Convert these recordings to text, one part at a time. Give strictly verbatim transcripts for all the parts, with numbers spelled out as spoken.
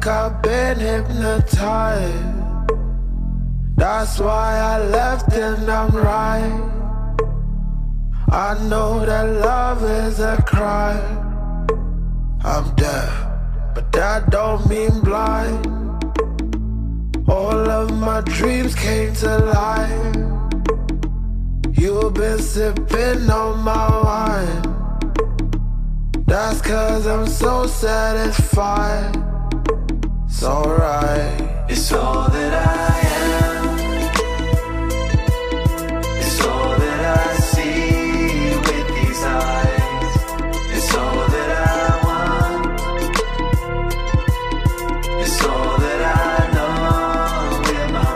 like I've been hypnotized. That's why I left and I'm right. I know that love is a crime. I'm deaf, but that don't mean blind. All of my dreams came to life. You've been sipping on my wine. That's cause I'm so satisfied. It's alright. It's all that I am. It's all that I see with these eyes. It's all that I want. It's all that I know in my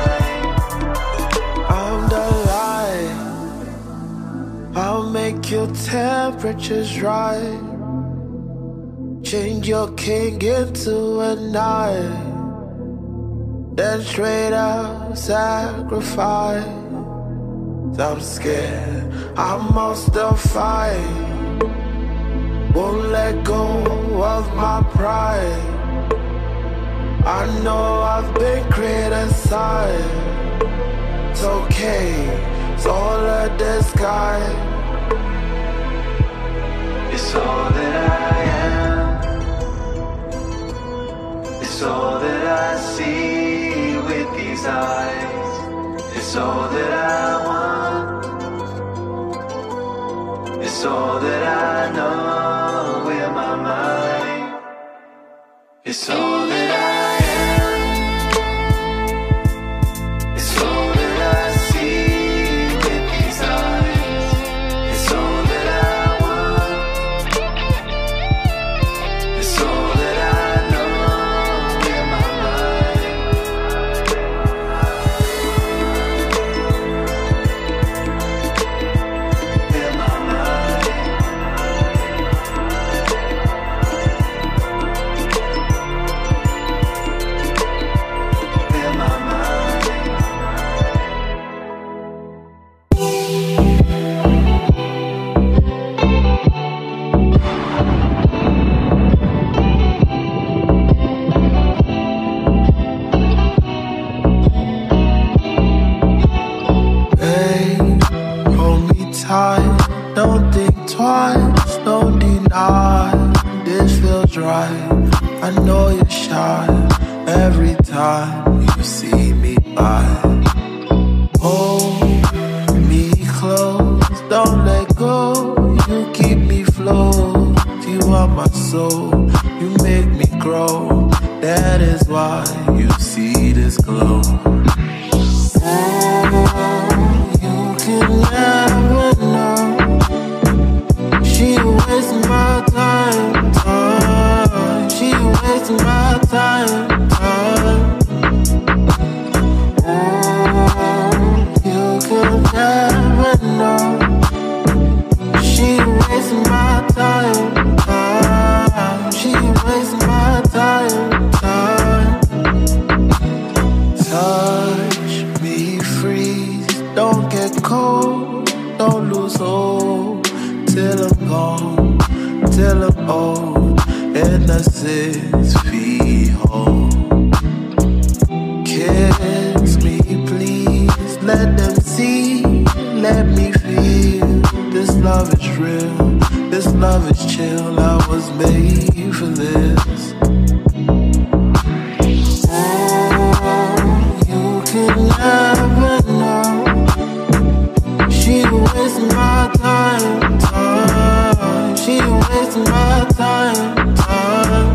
mind. I'm the light. I'll make your temperatures rise. Change your king into a knight. Then straight up sacrifice. I'm scared, I must still fight. Won't let go of my pride. I know I've been criticized. It's okay, it's all a disguise. It's all that I am. It's all that I see with these eyes. It's all that I want. It's all that I know in my mind. It's all that I am. It's all that I see with these eyes. It's all that I want. It's all that I know in my mind. In my mind. In my mind. Hey, hold me tight, don't think twice, don't deny. This feels right, I know you're shy every time you see me by. Hold me close, don't let go, you keep me float. You are my soul, you make me grow. That is why you see this glow. You can never know. She wastes my time, time. She wastes my time, time. You can never know. She wastes my time, time. She wastes my time, time. Touch me, freeze, don't get cold, don't lose hope. Till I'm gone, till I'm old, and the six feet whole. Kiss me, please, let them see, let me feel. This love is real, this love is chill. I was made for this. You can never know. She wastes my time, time. She wastes my time, time.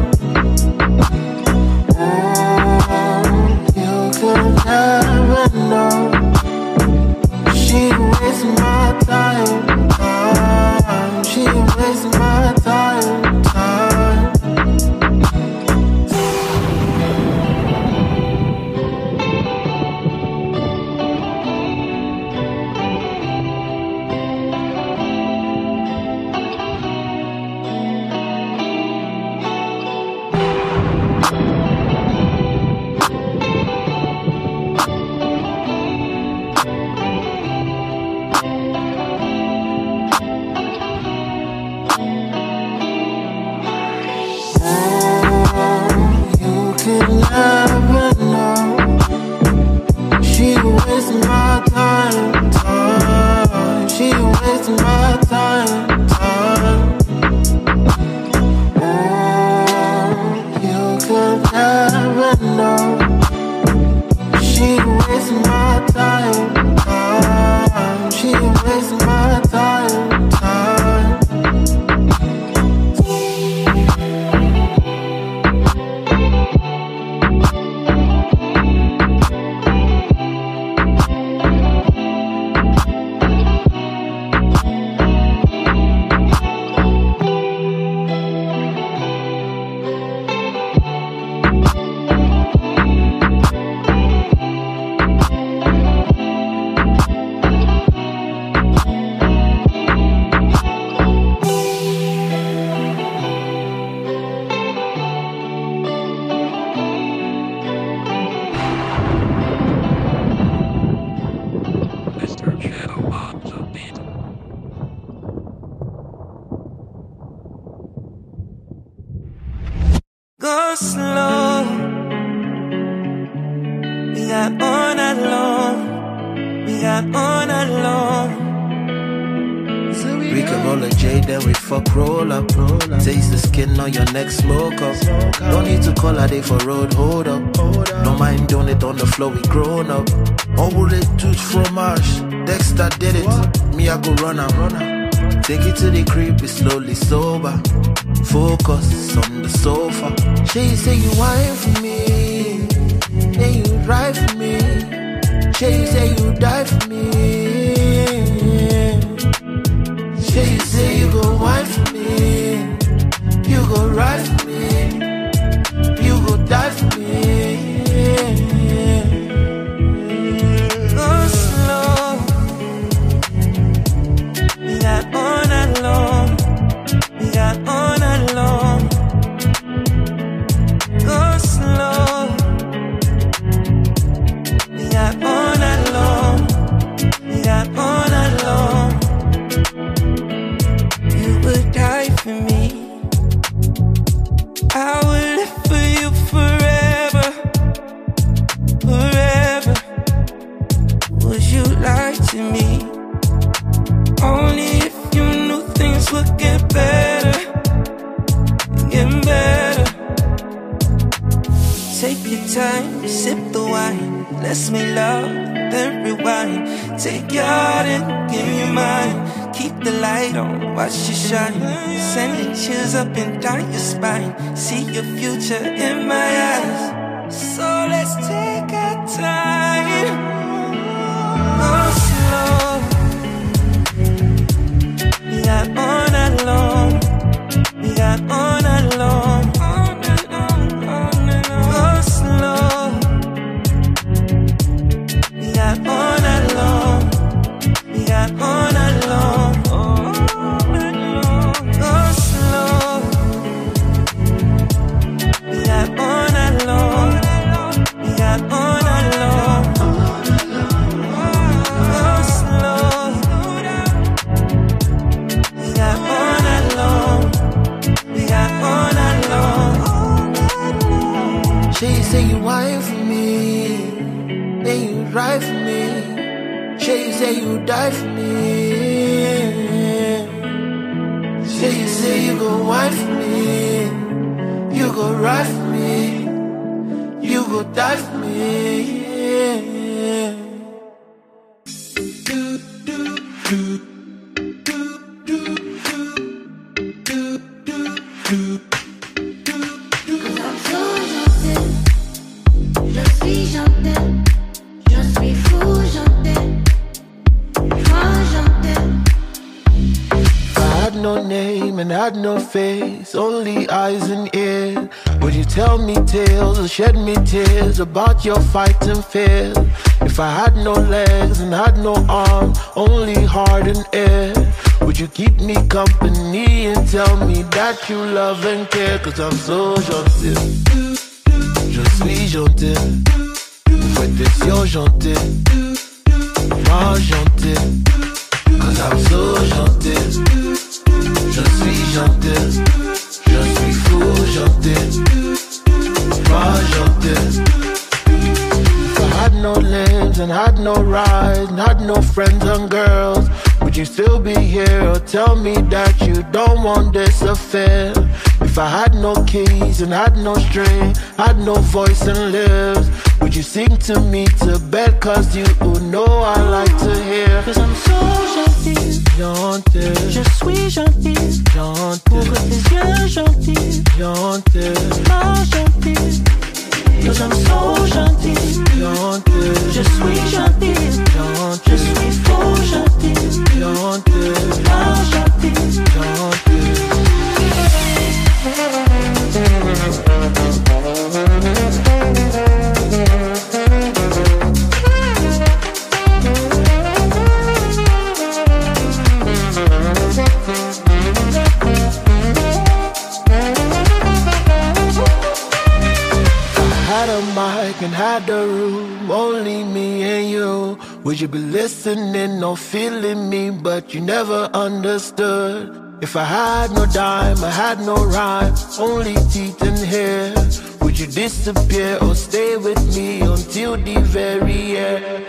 You can never know. She wastes my time, time. She wastes my time, time. wasting my time, time. She ain't wasting my time, time. Oh, you could never know. She ain't wasting my time, time. She ain't wasting my time, time. Go slow. We got all night long. We got all night long. We can roll a J, then we fuck roll up. Taste the skin on your neck, smoke up. Don't need to call a day for road, hold up. Don't mind doing it on the floor, we grown up. On bullet tooth fromage, Dexter did it. Me, I go run am. Take it to the crib, we slowly sober. Focus on the sofa. She say you whine for me, then you ride for me. She say you die for me. She say you go whine for me, you go ride for me, you go die for me. Go slow. We got all night long. We got all night long. Go slow. We got all night long. We got all night long. You would die for me. I would live for you forever, forever. Would you lie to me? Only if you knew things would get better, get better. Take your time, sip the wine. Let's make love, then rewind. Take your heart and give me mine. Keep the light on, watch it shine. Sending chills up and down your spine. See your future in my eyes. So let's take our time. Go slow. We got all night long. We got all night long. Go slow. We got all night long. We got all night long. Go slow. We got all night long. We got all night long. Go slow. We got all night long. We got all night long. She say you whine for me, then you ride for me. She say you die for me. She say you go whine for me, you go ride for me, you go die for me. Je suis chanté, je suis fou chanté, moi chanté. If I had no name and had no face, only eyes and ears, would you tell me tales or shed me tears about your fight and fears? If I had no legs and had no arms, only heart and air, would you keep me company and tell me that you love and care? Cause I'm so gentil, je suis gentil, vous faites si gentil, moi gentil. Cause I'm so gentil, je suis gentil, je suis fou gentil, moi gentil. If I had no limbs and had no rhyme, boyfriends and girls, would you still be here or tell me that you don't want this affair? If I had no keys and had no string, had no voice and lips, would you sing to me to bed? Cause you know I like to hear. Cause I'm so gentil, gentil, je suis gentil, gentil, pour tes yeux gentils, gentil, pas gentil. Cause I'm so gentil, gentil, je suis gentil, gentil, je suis faux gentil, gentil, pas gentil, gentil. And had the room, only me and you. Would you be listening or feeling me, but you never understood? If I had no dime, I had no rhyme, only teeth and hair, would you disappear or stay with me until the very end?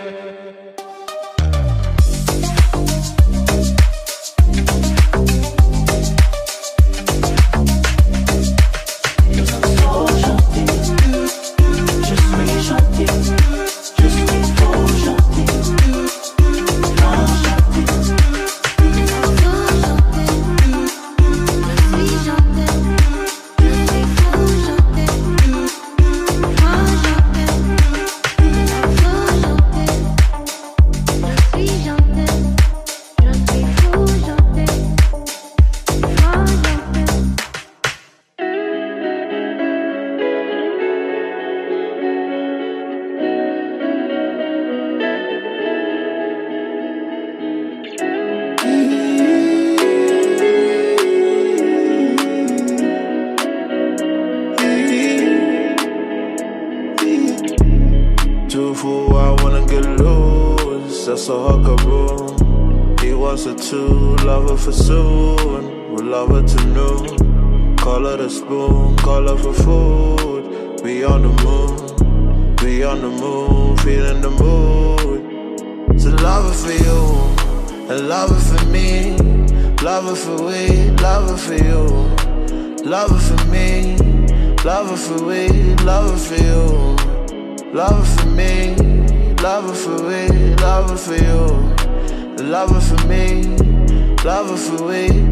That's a hooker room. He wants a two, love her for soon. We'll love her to noon. Call her the spoon, call her for food. We on the moon, we on the moon, feeling the mood. So love her for you, and love her for me. Love her for we, love her for you. Love her for me, love her for we, love her for you. Love her for me, love her for we, love her for you. Love her for me, love her for we.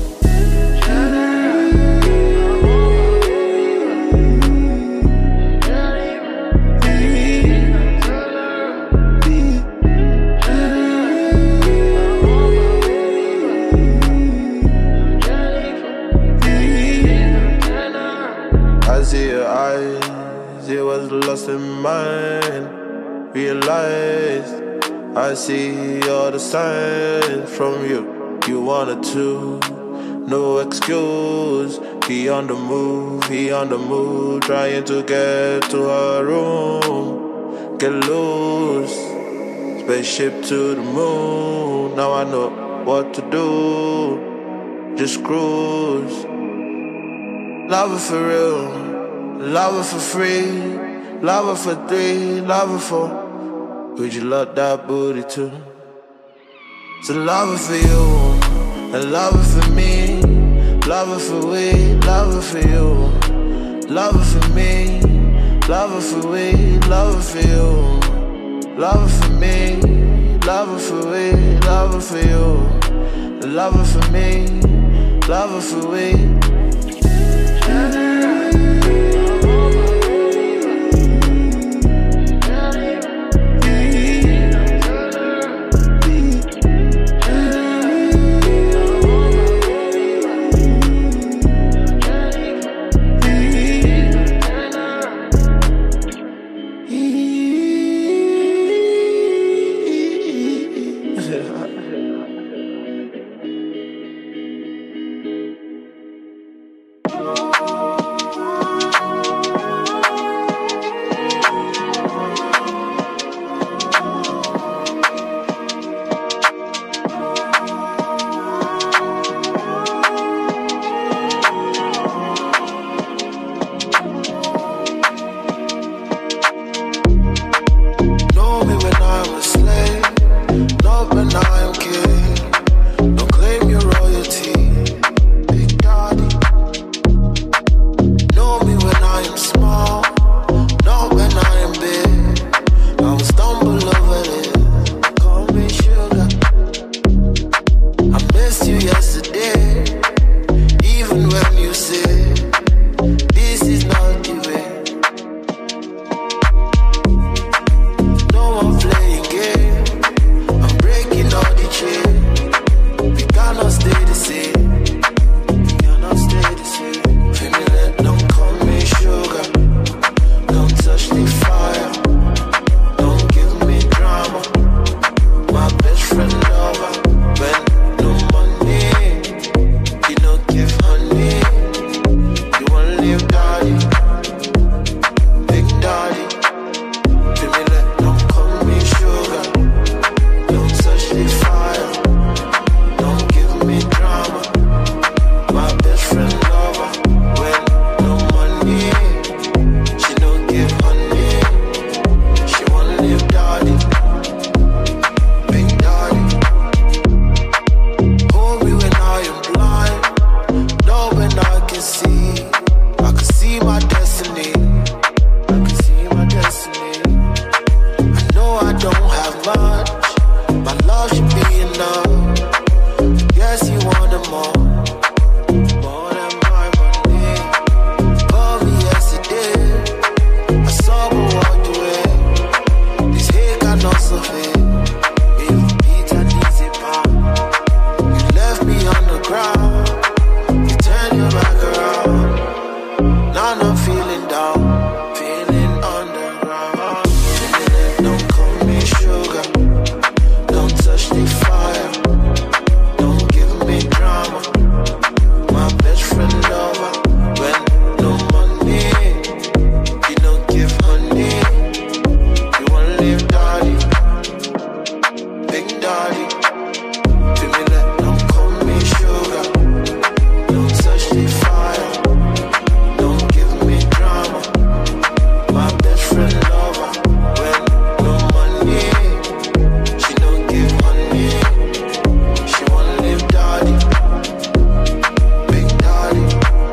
I see your eyes, it was lost in mine. Realized I see all the signs from you. You wanted to, no excuse. He on the move, he on the move, trying to get to her room. Get loose, spaceship to the moon. Now I know what to do. Just cruise. Love her for real, love her for free, love her for three, love her for. Would you love that booty too? So love her for you, and love her for me. Love her for we, love her for you. Love her for me, love her for we, love her for you. Love her for me, love her for we, love her for you. Love her for me, love her for we. and I am king. Don't claim your royalty, Big Daddy. Know me when I am small, not when I am big. I will stumble over it, call me sugar. I missed you yesterday, even when you say this is not the way. No one playing game, I'm breaking all the chain. We cannot stay the same, we cannot stay the same. Feel me, let don't call me sugar, don't touch the fire, don't give me drama. My best friend lover, when no money, you don't give honey. You wanna live daddy, Big Daddy. Feel me, let don't call me sugar, don't touch the fire, don't give me drama. My best friend lover, when no money, she don't give honey. She wanna live daddy, Big Daddy. Hold me when I am blind, know when I can see. I can see my destiny, I can see my destiny. I know I don't have much, my love should be enough. Yes, you want them more, more than my money. Love me yesterday, I saw her walk away. This hate cannot survive. Even Peter needs a pound. You left me on the ground, you turned your back around. Now I'm feeling down, feeling underground. Don't call me sugar, don't touch the fire, don't give me drama. My best friend lover, when no money, you don't give honey. You wanna live daddy, Big Daddy. Feel me, let don't call me sugar, don't touch the fire, don't give me drama. My best friend lover, when no money, she don't give honey. She wanna live daddy, Big Daddy.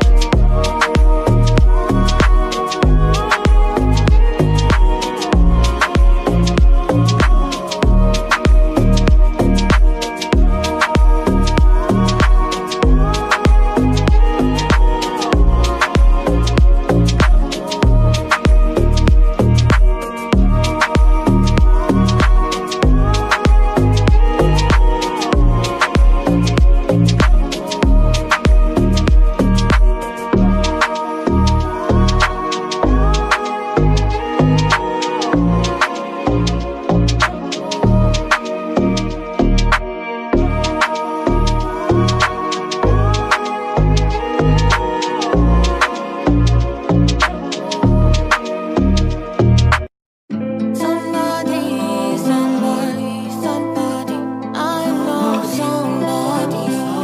Somebody, somebody, somebody. I know somebody.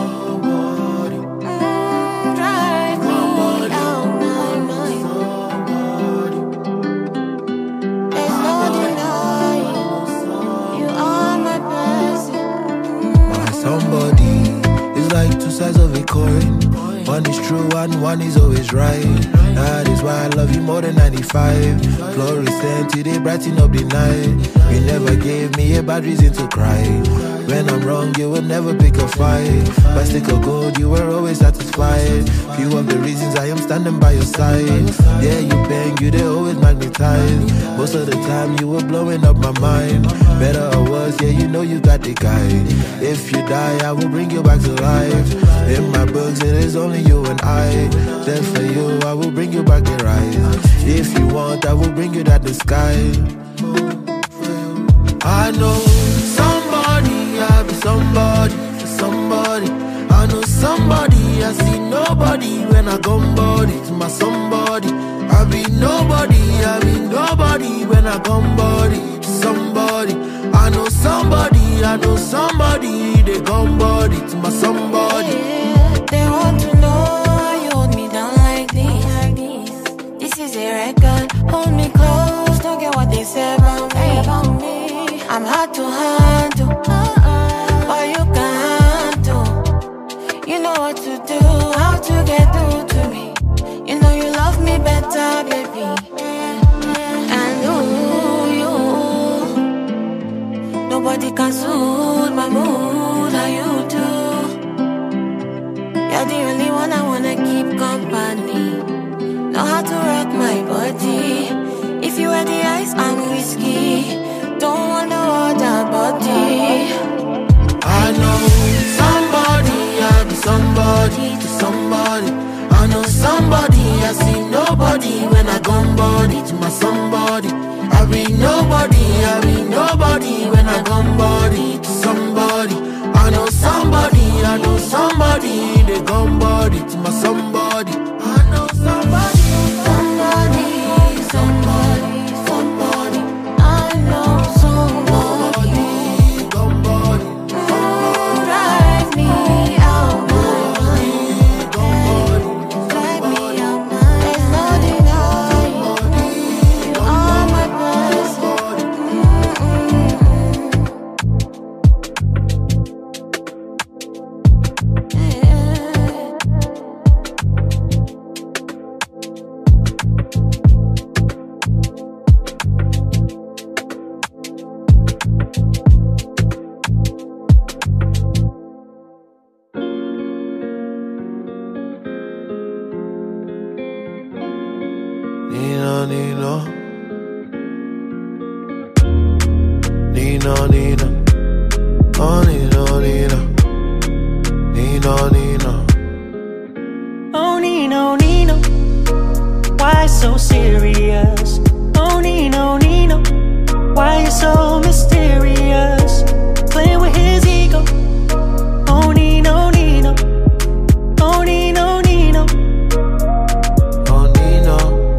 Mm, drive me out my mind. There's no denying you are my person. My somebody is like two sides of a coin. One is true and one is always right. That is why I love you more than ninety-five. Fluorescent till they brighten up the night. You never gave me a bad reason to cry. When I'm wrong, you will never pick a fight. By stick of gold, you were always satisfied. Few of the reasons I am standing by your side. Yeah, you bang, you they always magnetize. Most of the time, you were blowing up my mind. Better or worse, yeah, you know you got the guide. If you die, I will bring you back to life. In my books, it is only you and I. Then for you, I will bring you back the rise. If you want, I will bring you that the sky. I know somebody, I be somebody for somebody. I know somebody, I see nobody when I come body to my somebody. I be nobody, I be nobody when I come body to somebody. I know somebody, I know somebody, they come body to my somebody. Yeah, they want to know why you hold me down like this. This is a record, hold me close, don't get what they say about me. I'm hard to handle, know how to rock my body. If you are the ice, I'm whiskey. Don't want no other body. I know somebody, I be somebody to somebody. I know somebody, I see nobody when I gone body to my somebody. I be nobody, I be nobody when I gone body to somebody. I know somebody, I know somebody, they gone body to my somebody. I know somebody, somebody, somebody, somebody. I know somebody, gone body. Mm, drive me out my mind. Drive me out my mind. There's no denying you are my best. Nino, Nino, Nino, Nino, oh Nino, Nino, Nino, Nino. Oh Nino, Nino, why so serious? Oh Nino, Nino, why you so mysterious? Playing with his ego. Oh Nino, Nino, oh Nino, Nino. Oh Nino,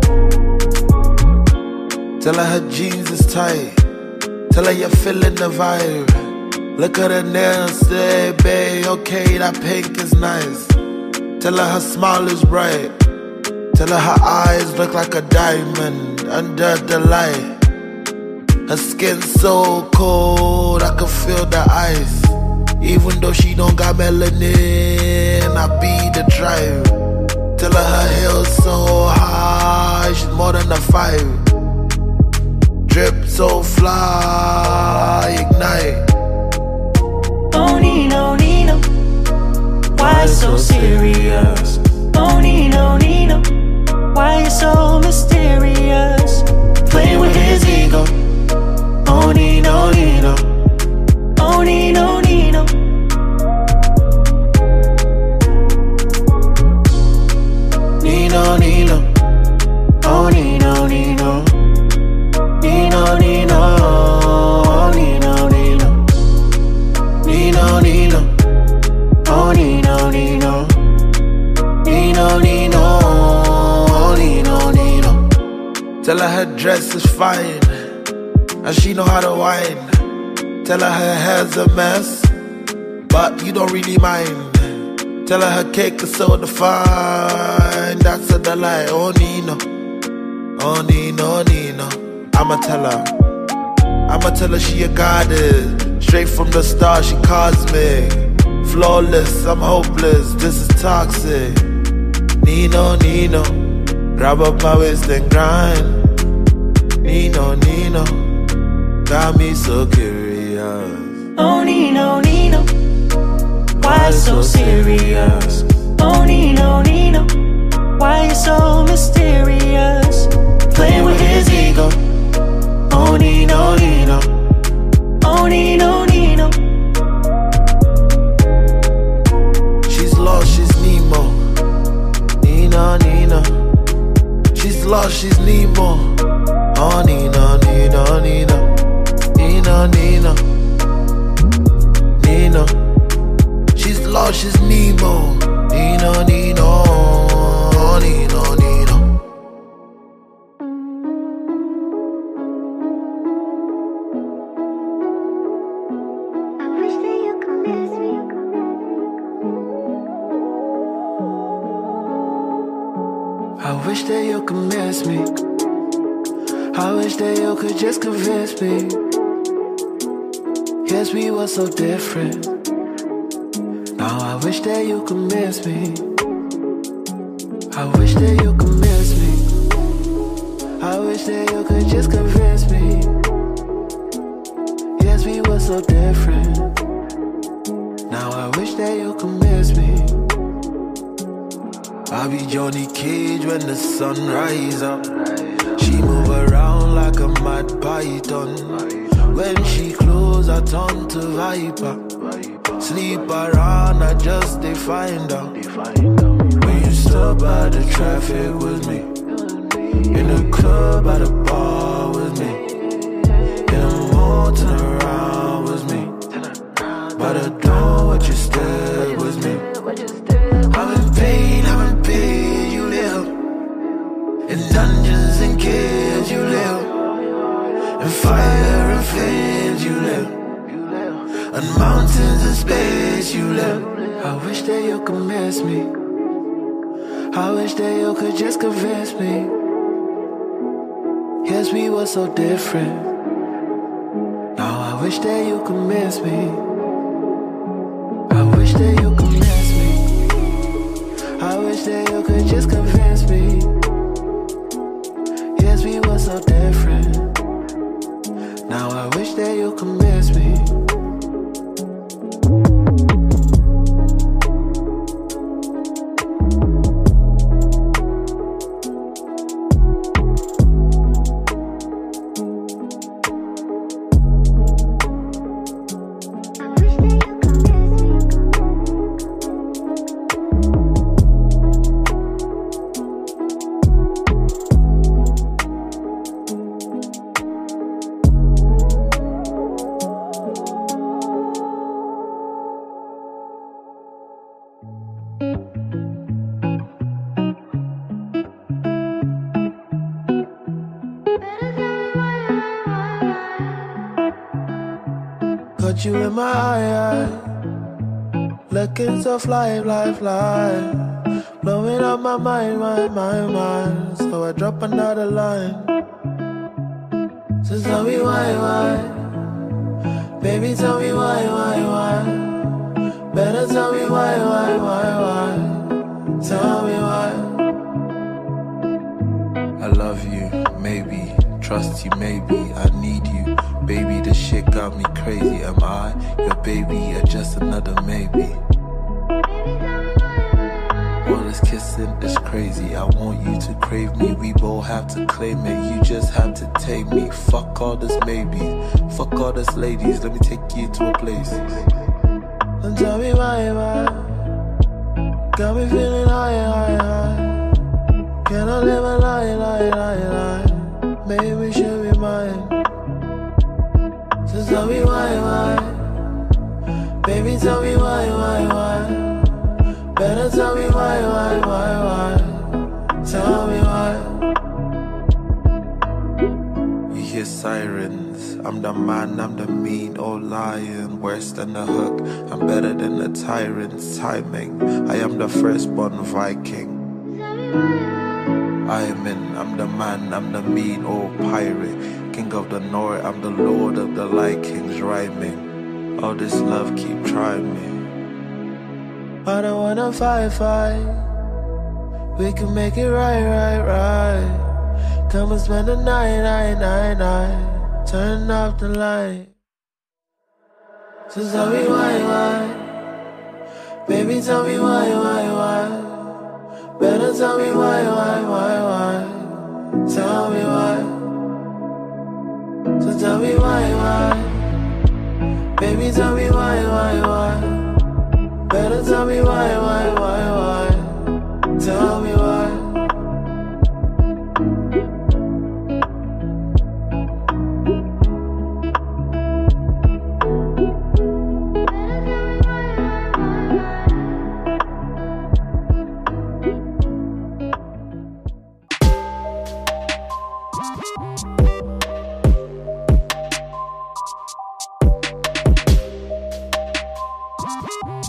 tell her her jeans is tight. Tell her you're feeling the vibe. Look at her nails, say, babe, okay, that pink is nice. Tell her her smile is bright. Tell her her eyes look like a diamond under the light. Her skin so cold, I can feel the ice. Even though she don't got melanin, I be the drive. Tell her her heels so high, she's more than a five. Drip so fly, ignite. Oh Nino, Nino, why so serious? Oh Nino, Nino, why you so mysterious? Playing with his ego. Oh Nino, Nino, oh Nino, Nino. Nino, Nino, oh Nino, Nino, Nino, Nino, oh Nino, Nino, Nino, Nino, oh Nino, Nino, Nino, Nino, oh Nino, Nino. Tell her her dress is fine, and she know how to whine. Tell her her hair's a mess, but you don't really mind. Tell her her cake is so defined, that's a delight. Oh Nino, oh Nino, Nino. I'ma tell her, I'ma tell her she a goddess. Straight from the start, she cosmic. Flawless, I'm hopeless, this is toxic. Nino, Nino, grab up my waist and grind. Nino, Nino, got me so curious. Oh Nino, Nino, why so serious? Oh Nino, Nino, why you so mysterious? Playing with his ego. Oh Nino, Nino, oh Nino, Nino. She's lost, she's Nemo. Nino, Nino. She's lost, she's Nemo. Oh Nino, Nino, Nino, Nino, Nino, Nino. She's lost, she's Nemo. Nino, Nino, Nino, Nino. I wish that you could miss me. I wish that you could just convince me. Yes, we were so different. Now I wish that you could miss me. I wish that you could miss me. I wish that you could just convince me. Yes, we were so different. Now I wish that you could miss me. I be Johnny Cage when the sun rise up. She move around like a mad python. When she close, I turn to viper. Sleep around, I just they find out. When you stop by the traffic with me, in the club, at the bar with me, in the mall, turn around with me. By the door, what you stay with me. I'm in pain, I'm in pain, you live. In dungeons and caves, you live. In fire and flames, you live. On mountains and space, you live. I wish that you could miss me. I wish that you could just convince me. Yes, we were so different. Now I wish that you could miss me. I wish that you could miss me. I wish that you could just convince me. Yes, we were so different. Now I wish that you could miss me. Got you in my eye, looking so fly, fly, fly. Blowing up my mind, my, my mind. So I drop another line. So tell me why, why. Baby, tell me why, why, why. Better tell me why, why, why, why. Tell me why. I love you, maybe. Trust you, maybe. I need you. Baby, this shit got me crazy. Am I your baby or just another maybe? All this kissing is crazy. I want you to crave me. We both have to claim it. You just have to take me. Fuck all this maybe. Fuck all this ladies. Let me take you to a place. Don't tell me why, why. Got me feeling high, high, high. Can I live a lie, lie, lie, lie? Maybe she'll be mine. So tell me why, why. Baby, tell me why, why, why. Better tell me why, why, why, why. Tell me why. You hear sirens. I'm the man, I'm the mean old lion. Worse than the hook, I'm better than the tyrant's timing. I am the firstborn Viking. I am in, I'm the man, I'm the mean old pirate. King of the north, I'm the lord of the light kings rhyming. All this love keep trying me. I don't wanna fight, fight. We can make it right, right, right. Come and spend the night, night, night, night. Turn off the light. So tell me why, why. Baby, tell me why, why, why. Better tell me why, why, why, why. Tell me why. So tell me why, why. Baby, tell me why, why, why. Better tell me why, why, why, why. Tell me why. We'll be right back.